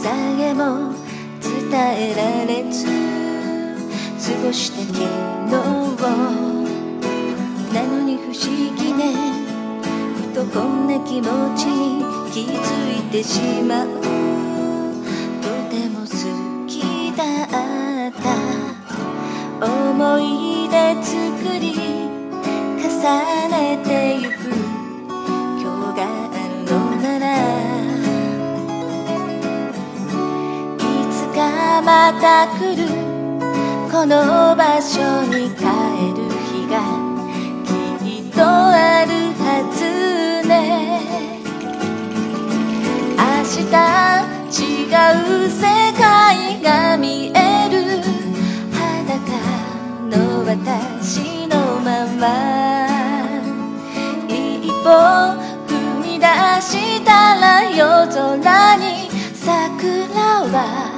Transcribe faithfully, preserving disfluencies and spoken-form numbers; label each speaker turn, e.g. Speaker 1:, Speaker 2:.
Speaker 1: げも伝えられず過ごした昨日なのに不思議ね、ふとこんな気持ちに気づいてしまう。とても好きだった思い出作り重ねてゆく今日があるのなら、いつかまた来るこの場所に帰る日がきっとあるはずね。明日違う世界が見える裸の私のまま一歩踏み出したら夜空に桜は